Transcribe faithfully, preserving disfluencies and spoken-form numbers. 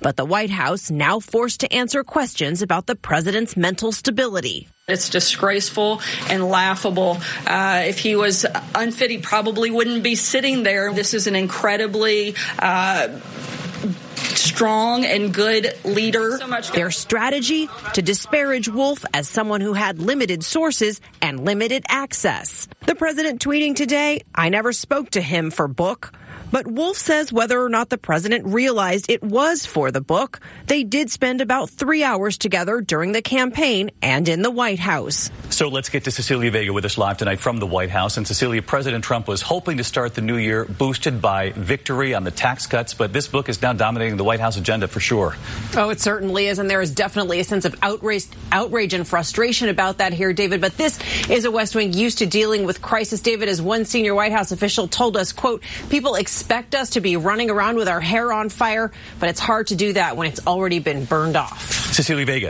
But the White House now forced to answer questions about the president's mental stability. It's disgraceful and laughable. Uh, if he was unfit, he probably wouldn't be sitting there. This is an incredibly uh, strong and good leader. So much- Their strategy to disparage Wolf as someone who had limited sources and limited access. The president tweeting today, "I never spoke to him for book." But Wolf says whether or not the president realized it was for the book, they did spend about three hours together during the campaign and in the White House. So let's get to Cecilia Vega with us live tonight from the White House. And Cecilia, President Trump was hoping to start the new year boosted by victory on the tax cuts, but this book is now dominating the White House agenda for sure. Oh, it certainly is, and there is definitely a sense of outrage, outrage and frustration about that here, David. But this is a West Wing used to dealing with crisis, David, as one senior White House official told us, quote, people expect expect us to be running around with our hair on fire, but it's hard to do that when it's already been burned off. Cecilia Vega.